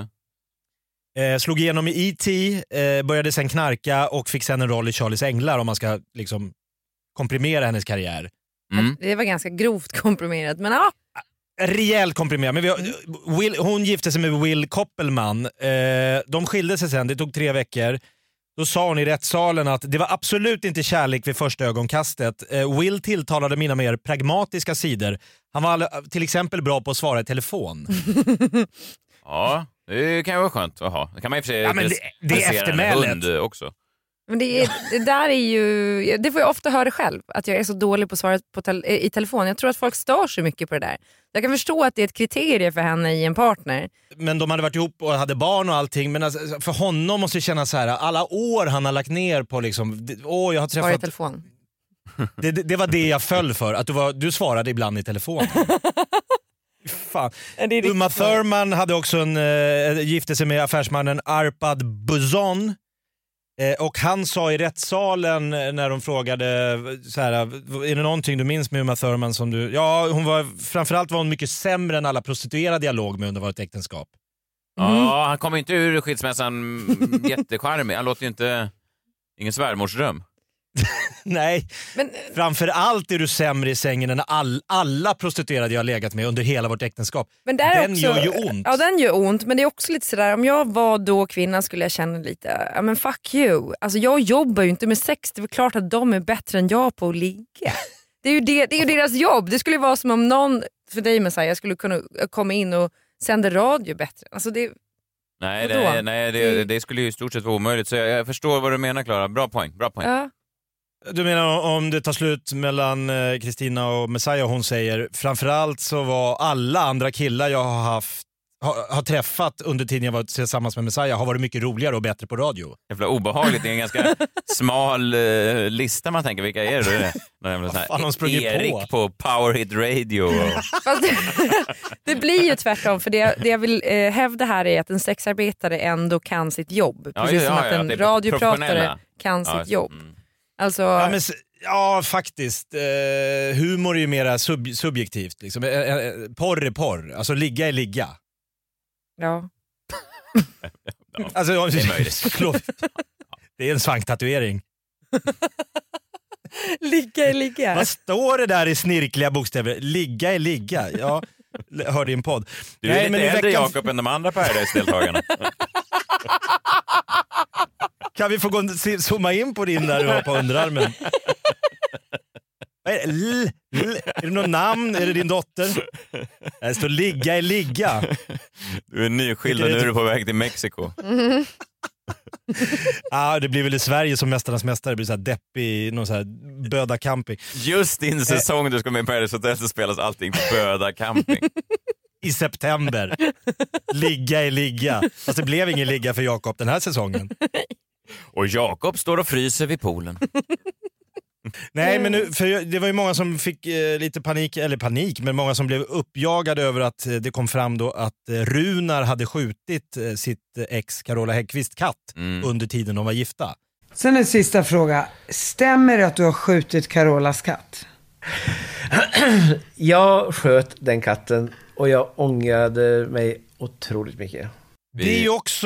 Ja. Slog igenom i E.T., började sen knarka och fick sen en roll i Charlies Änglar om man ska liksom komprimera hennes karriär. Det var ganska grovt komprimerat, men ja. Rejält komprimerat. Men hon gifte sig med Will Koppelman. De skilde sig sen, det tog 3 veckor. Då sa hon i rättssalen att det var absolut inte kärlek vid första ögonkastet. Will tilltalade mina mer pragmatiska sidor. Han var till exempel bra på att svara i telefon. Ja, det kan ju vara skönt att ha. Det kan man ju ja, men det är eftermälet. En hund också. Men det där är ju, det får jag ofta höra själv, att jag är så dålig på att svara i telefon. Jag tror att folk stör så mycket på det där. Jag kan förstå att det är ett kriterie för henne i en partner. Men de hade varit ihop och hade barn och allting. Men alltså, för honom måste det kännas så här, alla år han har lagt ner på liksom, jag har träffat... Svara i telefon. Det var det jag föll för, att du svarade ibland i telefon. Fan. Uma Thurman hade också gifte sig med affärsmannen Arpad Buzon. Och han sa i rättssalen när de frågade så här, är det någonting du minns med Uma Thurman som du... Ja, framförallt var hon mycket sämre än alla prostituerade jag låg med under vårt äktenskap. Ja, han kom inte ur skilsmässan jättecharmig. Han låter ju inte... Ingen svärmorsdröm. Nej, men framförallt är du sämre i sängen än alla prostituerade jag har legat med under hela vårt äktenskap. Men den också, gör ju ont. Ja, den gör ont, men det är också lite sådär, om jag var då kvinna skulle jag känna lite, ja men fuck you. Alltså jag jobbar ju inte med sex, det är väl klart att de är bättre än jag på att ligga. Det är ju deras jobb. Det skulle vara som om någon, för dig Messiah, jag skulle kunna komma in och sända radio bättre. Alltså det... Nej, det skulle ju i stort sett vara omöjligt. Så jag förstår vad du menar, Klara. Bra poäng. Ja. Du menar om det tar slut mellan Kristina och Messiah och hon säger framförallt så var alla andra killar jag har träffat under tiden jag var tillsammans med Messiah har varit mycket roligare och bättre på radio. Jävla obehagligt. Det är en ganska smal lista man tänker. Vilka är det? Erik på Power Hit Radio. Fast det blir ju tvärtom, för det jag vill hävda här är att en sexarbetare ändå kan sitt jobb. Precis som att en radiopratare kan sitt jobb. Alltså... Ja, faktiskt. Humor är ju mera subjektivt. Liksom. Porr är porr. Alltså ligga är ligga. Ja. Alltså, det är möjligt. Det är en svanktatuering. Ligga är ligga. Vad står det där i snirkliga bokstäver? Ligga är ligga. Ja, hörde i en podd. Du är lite äldre, Jakob, än de andra Paradise-deltagarna. Kan vi få zooma in på din där du har på underarmen? Är det någon namn? Är det din dotter? Det står ligga i ligga. Du är nyskild och nu är du på väg till Mexiko. Det blir väl i Sverige som Mästarnas mästare. Det blir så här deppig, någon så här Böda camping. Just din säsong du ska med i Paradise Hotel så spelas allting på Böda camping. I september. Ligga i ligga. Fast det blev ingen ligga för Jakob den här säsongen. Och Jakob står och fryser vid poolen. Nej, men nu, för det var ju många som fick lite panik, men många som blev uppjagade över att det kom fram då att Runar hade skjutit sitt ex Carola Häggkvist katt under tiden de var gifta. Sen en sista fråga. Stämmer det att du har skjutit Carolas katt? Jag sköt den katten och jag ångrade mig otroligt mycket. Det är ju också...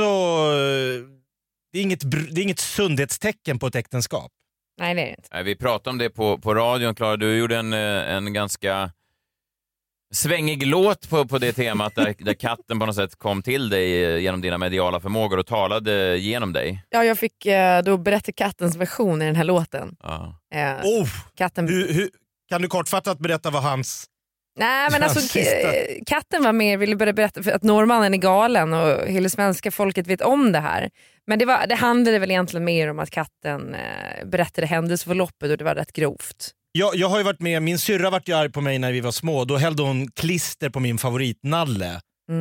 Det är inget sundhetstecken på ett äktenskap. Nej, det är det inte. Vi pratade om det på radion, Klara. Du gjorde en ganska svängig låt på det temat där katten på något sätt kom till dig genom dina mediala förmågor och talade genom dig. Ja, jag fick då berätta kattens version i den här låten. Ja. Katten... Kan du kortfattat berätta vad hans... Nej, men alltså katten var med, ville börja berätta för att norrmannen är galen och hela svenska folket vet om det här. Men det handlade väl egentligen mer om att katten berättade händelseförloppet och det var rätt grovt. Jag har ju varit med, min syrra var ju arg på mig när vi var små. Då hällde hon klister på min favoritnalle.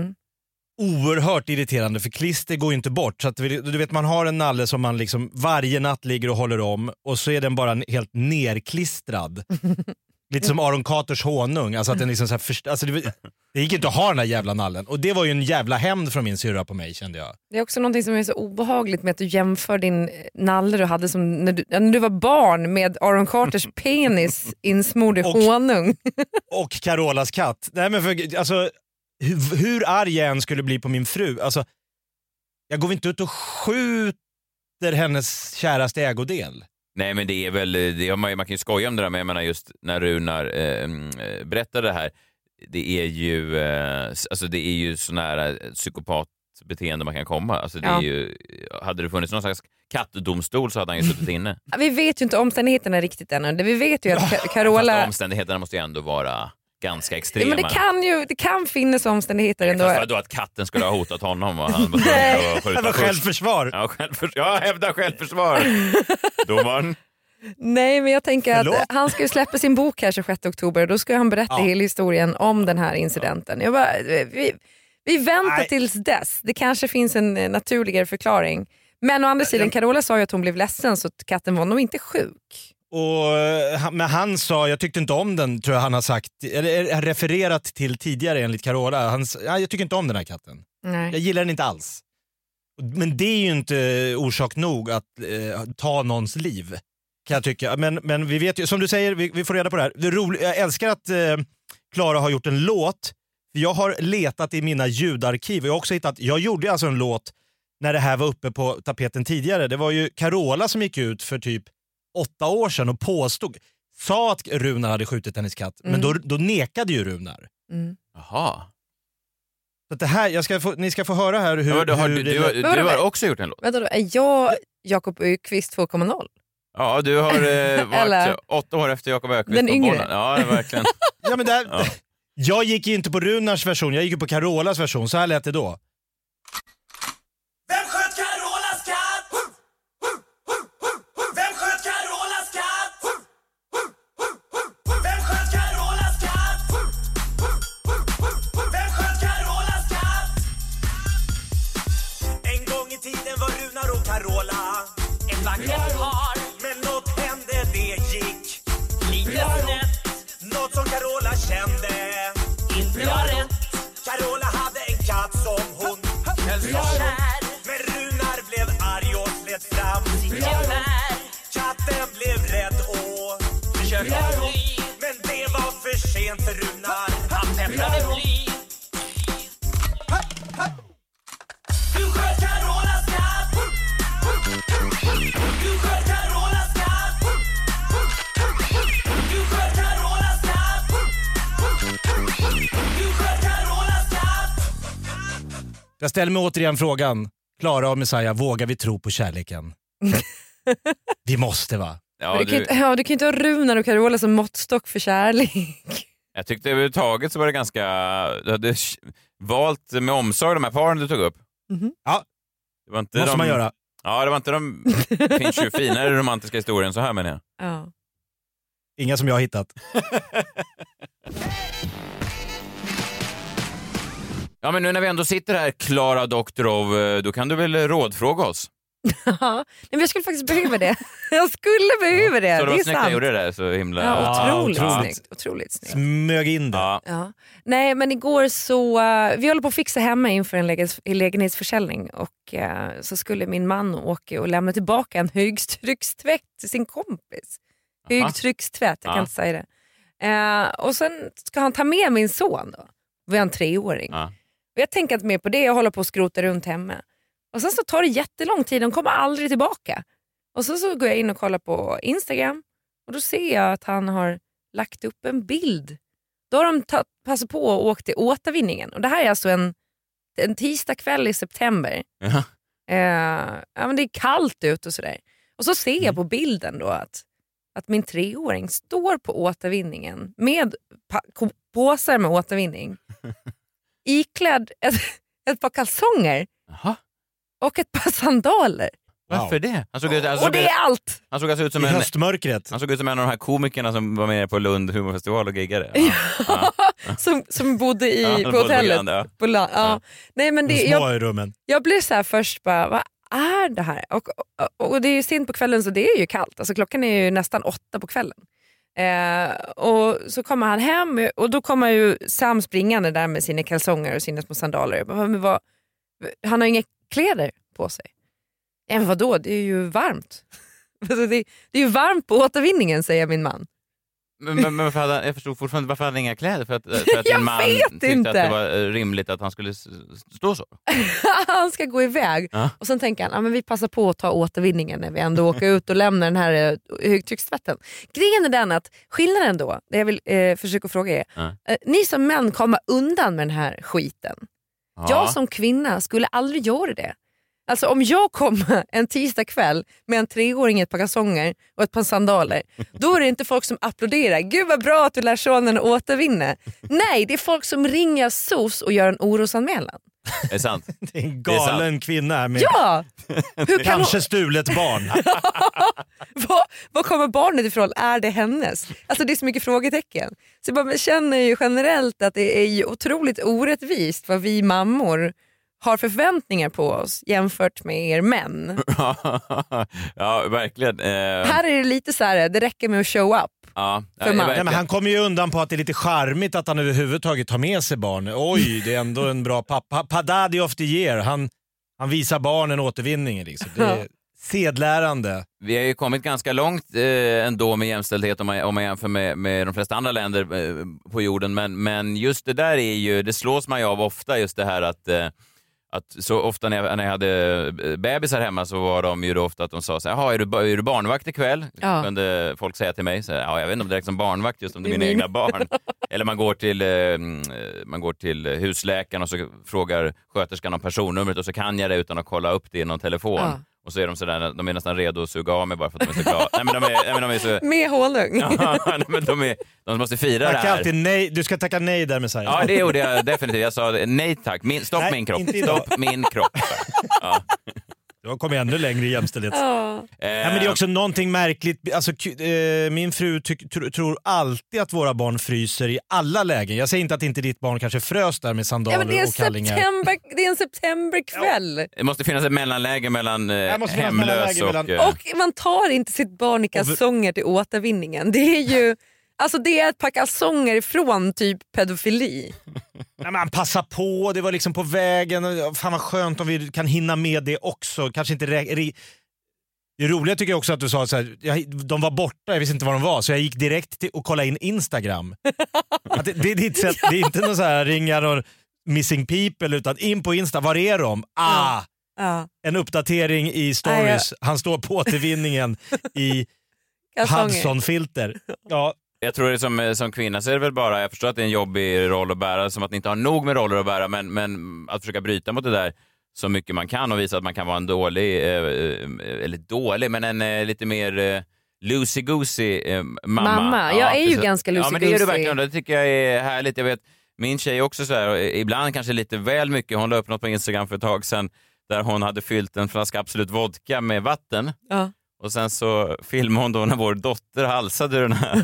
Oerhört irriterande, för klister går ju inte bort. Så att, du vet, man har en nalle som man liksom varje natt ligger och håller om. Och så är den bara helt nerklistrad. Lite som Aron Carters honung. Alltså att den liksom så här alltså det gick inte att ha den här jävla nallen. Och det var ju en jävla hämnd från min syrra på mig, kände jag. Det är också någonting som är så obehagligt med att du jämför din nalle du hade som när du var barn med Aron Carters penis insmord i honung. Och Carolas katt. Nej, men alltså, hur arg jag än skulle bli på min fru. Alltså, jag går inte ut och skjuter hennes käraste ägodel. Nej, men det är väl, man kan ju skoja om det där, men jag menar just när Runar berättade det här, det är ju så nära psykopatbeteende man kan komma. Alltså det är ju, hade det funnits någon slags kattdomstol så hade han ju suttit inne. Vi vet ju inte omständigheterna riktigt ännu. Vi vet ju att Carola... Fast omständigheterna måste ju ändå vara ganska extrema. Ja, men det kan finnas omständigheter ändå. Fast då att katten skulle ha hotat honom och han var självförsvar. Ja, jag hävdar självförsvar. Domaren. Nej, men jag tänker att han ska ju släppa sin bok här 26 oktober och då ska han berätta hela historien om den här incidenten. Vi väntar tills dess. Det kanske finns en naturligare förklaring. Men å andra sidan, Carola sa ju att hon blev ledsen så att katten var nog inte sjuk. Men han sa, jag tyckte inte om den, tror jag han har sagt, eller refererat till tidigare enligt Carola. Jag tycker inte om den här katten. Nej. Jag gillar den inte alls. Men det är ju inte orsak nog att ta någons liv, kan jag tycka. Men vi vet ju, som du säger, vi får reda på det här. Det är roligt, jag älskar att Klara har gjort en låt. Jag har letat i mina ljudarkiv och jag har också hittat, jag gjorde alltså en låt när det här var uppe på tapeten tidigare. Det var ju Carola som gick ut för typ 8 år sedan och sa att Runar hade skjutit hennes katt. Men då nekade ju Runar. Jaha. Så att det här, ni ska få höra här hur... Du har också gjort en låt. Vänta då, är jag Jakob Öqvist 2.0? Ja, du har varit 8 år efter Jakob Öqvist. Den yngre. Bollen. Ja, verkligen. Ja, men jag gick ju inte på Runars version, jag gick ju på Carolas version. Så här lät det då. Vem sköt Carolas katt? Vem sköt Carolas katt? Vem sköt Carolas katt? Vem sköt Carolas katt? En gång i tiden var Runar och Carola ett vackert par. Men något hände, det gick lite snett. Något som Carola kände inte var rätt. Carola hade en katt som hon höll så kär. Men Runar blev arg och slet fram sitt gevär. Katten blev rädd och försökte fly. Men det var för sent för Runar. Han peppade bly. Du sköt Carolas katt. Du sköt Carolas katt. Du sköt Carolas katt. Du sköt Carolas katt. Jag ställer mig återigen frågan, Klara och Messiah, vågar vi tro på kärleken? Vi måste, va? Ja, du kan inte ha Runar och Carola som måttstock för kärlek. Jag tyckte överhuvudtaget så var det ganska... Du hade valt med omsorg de här paren du tog upp. Ja, det var inte måste man göra. Ja, det var inte det finns ju finare romantiska historien så här, menar jag. Ja. Inga som jag har hittat. Ja, men nu när vi ändå sitter här, Klara Doktorov, då kan du väl rådfråga oss? Ja, men jag skulle faktiskt behöva det. Jag skulle behöva det. Så det var är snyggt jag gjorde det så himla... Ja, otroligt Ja. snyggt. Otroligt snyggt. Smög in det. Ja. Ja. Nej, men igår så... vi håller på att fixa hemma inför en lägenhetsförsäljning och så skulle min man åka och lämna tillbaka en högtryckstvätt till sin kompis. Högtryckstvätt, jag kan inte säga det. Och sen ska han ta med min son då. Vi har en 3-åring. Ja. Och jag tänker inte mer på det, jag håller på att skrota runt hemma. Och sen så tar det jättelång tid, de kommer aldrig tillbaka. Och så går jag in och kollar på Instagram och då ser jag att han har lagt upp en bild. Då har de passat på och åkt till återvinningen. Och det här är alltså en tisdag kväll i september. Ja. Ja, men det är kallt ut och sådär. Och så ser jag på bilden då att min 3-åring står på återvinningen med påsar med återvinning. Iklädd ett par kalsonger. Jaha. Och ett par sandaler. Varför det? Och det är allt! Han såg alltså ut som I höstmörkret. Han såg ut som en av de här komikerna som var med på Lund humorfestival och giggade. Ja. Som bodde på hotellet. Ja. Nej, men det, Små i rummen. jag blev så här först bara, vad är det här? Och det är ju sent på kvällen så det är ju kallt. Alltså klockan är ju nästan 8 på kvällen. Och så kommer han hem och då kommer ju Sam springande där med sina kalsonger och sina små sandaler. Men han har inga kläder på sig. Ja, men vadå? Det är ju varmt. Det är ju varmt på återvinningen, säger min man. Men jag förstod fortfarande varför hade han inga kläder? För att Jag din man vet tyckte inte. att det var rimligt att han skulle stå så. Han ska gå iväg och sen tänker han, men vi passar på att ta återvinningen när vi ändå åker ut och lämnar den här högtryckstvätten. Grejen är den att skillnaden då, det jag vill försöka fråga är, ni som män kommer undan med den här skiten. Ja. Jag som kvinna skulle aldrig göra det. Alltså om jag kommer en tisdag kväll med en 3-åring, ett par kalsonger och ett par sandaler, då är det inte folk som applåderar. Gud vad bra att du lär sonen återvinna. Nej, det är folk som ringer SOS och gör en orosanmälan. Det är sant. Det är en galen kvinna här med Hur kan kanske stulet barn. Var kommer barnet ifrån? Är det hennes? Alltså det är så mycket frågetecken. Så jag känner ju generellt att det är ju otroligt orättvist vad vi mammor har förväntningar på oss jämfört med er män. Ja, verkligen. Här är det lite så här, det räcker med att show up. Ja, Nej, men han kommer ju undan på att det är lite charmigt att han överhuvudtaget tar med sig barn. Oj, det är ändå en bra pappa. Padadi of the year. Han visar barnen återvinningen. Liksom. Det är sedlärande. Vi har ju kommit ganska långt ändå med jämställdhet om man jämför med de flesta andra länder på jorden. Men just det där är ju, det slås man ju av ofta, just det här att så ofta när jag hade bebisar hemma så var de ju då ofta att de sa så här, är du barnvakt ikväll? Ja. Kunde folk säga till mig så här, jag vet inte om det är som barnvakt just om det är mina egna barn. Eller man går till husläkaren och så frågar sköterskan om personnumret och så kan jag det utan att kolla upp det i någon telefon. Ja. Och så är de sådär, de är nästan redo att suga av mig bara för att de är så glada. Nej, men de är så... Med honung. Ja, men de måste fira det här. Alltid nej. Du ska tacka nej där med sig. Ja, det gjorde jag definitivt. Jag sa nej tack. Stopp nej, min kropp. Stopp min kropp. Ja. Du har kommit ännu längre i jämställdhet. Ja, men det är också någonting märkligt. Alltså, min fru tror alltid att våra barn fryser i alla lägen. Jag säger inte att inte ditt barn kanske frös där med sandaler och kallingar. Det är en septemberkväll. Ja. Det måste finnas ett mellanläge mellan hemlös och man tar inte sitt barn i kalsonger till återvinningen. Det är ju... Alltså det är ett par kalsonger ifrån typ pedofili. Nej, man passar på, det var liksom på vägen. Fan vad skönt om vi kan hinna med det också. Kanske inte det roliga tycker jag också att du sa så här, de var borta, jag visste inte var de var. Så jag gick direkt till och kollade in Instagram. Det är ditt sätt, det är inte någon så här ringar och missing people utan in på Insta, var är de? En uppdatering i stories. Han står på återvinningen i Hudson-filter. Ja. Jag tror det som kvinna så är det väl bara, jag förstår att det är en jobbig roll att bära, som att ni inte har nog med roller att bära, men att försöka bryta mot det där så mycket man kan och visa att man kan vara en dålig, men en lite mer loosey-goosey mamma. Jag är ju ganska loosey-goosey. Ja, men det är du verkligen, det tycker jag är härligt. Jag vet, min tjej också så här, ibland kanske lite väl mycket, hon la upp något på Instagram för ett tag sedan där hon hade fyllt en flaska Absolut vodka med vatten. Ja. Och sen så filmade hon då när vår dotter halsade den här.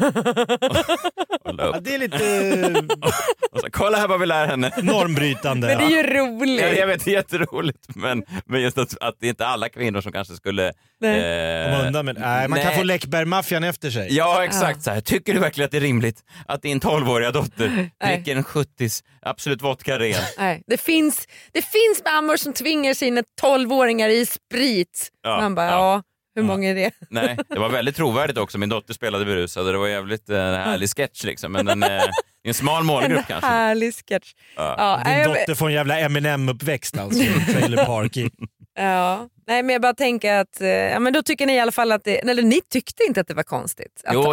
Ja, det är lite... och så, kolla här vad vi lär henne. Normbrytande. Men det är ju roligt. Ja, jag vet, det är jätteroligt. Men just att det är inte alla kvinnor som kanske skulle... man kan få Läckberg-maffian efter sig. Ja, exakt. Så här. Tycker du verkligen att det är rimligt att din 12-åriga dotter dricker en 70s absolut vodka ren? Nej. Det finns mammor som tvingar sina 12-åringar i sprit. Man bara, hur många är det? Nej, det var väldigt trovärdigt också. Min dotter spelade berusad och det var jävligt härlig sketch liksom. Men den är en smal målgrupp kanske. En härlig sketch. Din dotter får en jävla Eminem-uppväxt alltså. Trailer Park i. Ja, nej men jag bara tänker att men då tycker ni i alla fall att eller ni tyckte inte att det var konstigt. Att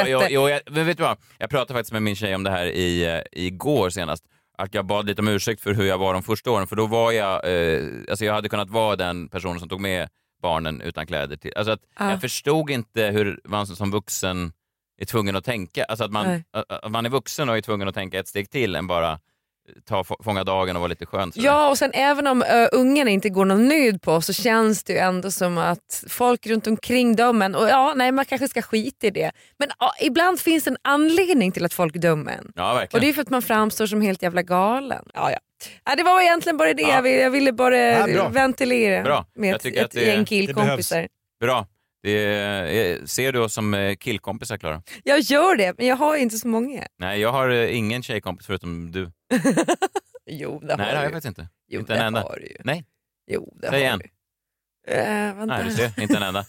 men vet du vad? Jag pratade faktiskt med min tjej om det här igår senast. Att jag bad lite om ursäkt för hur jag var de första åren. För då var jag, alltså jag hade kunnat vara den personen som tog med barnen utan kläder till. Alltså att jag förstod inte hur man som vuxen är tvungen att tänka. Alltså att man är vuxen och är tvungen att tänka ett steg till än bara fånga dagen och vara lite skön. Ja, och sen även om ungarna inte går någon nöjd på så känns det ju ändå som att folk runt omkring dömen och man kanske ska skita i det. Men ibland finns en anledning till att folk dömer en. Ja, verkligen. Och det är för att man framstår som helt jävla galen. Ja, det var egentligen bara det. Jag ville bara ventilera med ett gäng killkompisar. Bra. Ser du oss som killkompisar, Klara? Jag gör det, men jag har inte så många. Nej, jag har ingen tjejkompis förutom du. Jo, det har Nej, det har jag faktiskt inte. Jo, inte det en enda. har du ju. Nej. Jo, det Säg har igen. du. Nej, du ser. Inte en enda.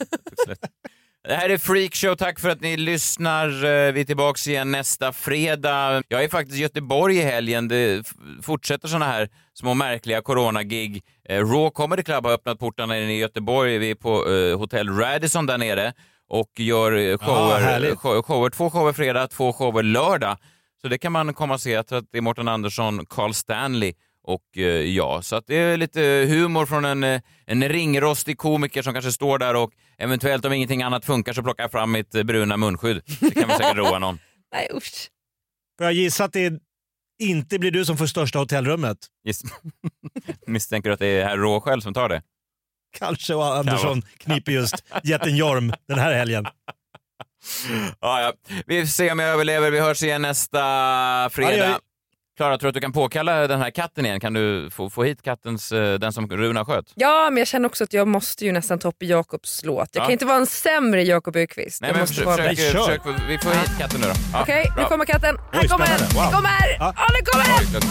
Det här är Freakshow. Tack för att ni lyssnar. Vi är tillbaka igen nästa fredag. Jag är faktiskt i Göteborg i helgen. Det fortsätter såna här små märkliga coronagig. Raw Comedy Club har öppnat portarna i Göteborg. Vi är på Hotel Radisson där nere och gör shower. 2 shower fredag, 2 shower lördag. Så det kan man komma och se. Jag tror att det är Mårten Andersson, Carl Stanley och så att det är lite humor från en ringrostig komiker som kanske står där och eventuellt om ingenting annat funkar så plockar jag fram mitt bruna munskydd. Det kan vi säkert roa någon. Nej, usch. Får jag gissa att det inte blir du som får största hotellrummet? Misstänker du att det är herr Rå själv som tar det? Kanske, och Andersson kniper just jätten Jorm den här helgen. Ja. Vi får se om jag överlever. Vi hörs igen nästa fredag. Klara, tror du att du kan påkalla den här katten igen? Kan du få hit kattens, den som Runa sköt? Ja, men jag känner också att jag måste ju nästan toppa Jakobs låt. Jag kan inte vara en sämre Jakob Öqvist. Nej, men försök, vi får hit katten nu då. Okej, nu kommer katten. Här kommer den. Wow. Den kommer. Den kommer.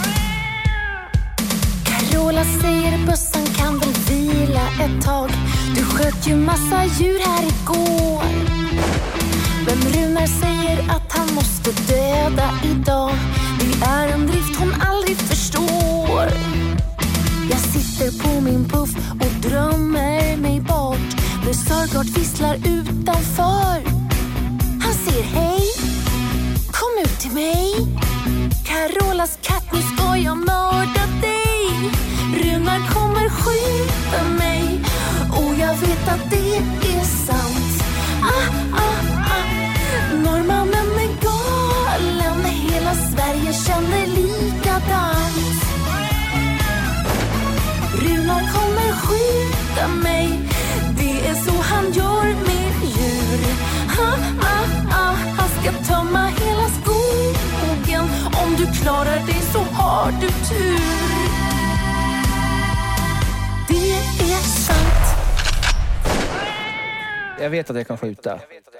Carola säger bössan kan väl vila ett tag. Du sköt ju massa djur här igår. Men Runar säger att han måste döda idag. Det är en drift hon aldrig förstår. Jag sitter på min puff och drömmer mig bort. När Sörgård visslar utanför. Han säger hej, kom ut till mig. Carolas katt, nu ska jag mörda dig. Runar kommer skjuta mig. Och jag vet att det är sant. Norrmannen är galen. Hela Sverige känner likadant. Runar kommer skjuta mig. Det är så han gör med djur. Han ska tömma hela skogen. Om du klarar det så har du tur. Det är sant. Jag vet att jag kan skjuta.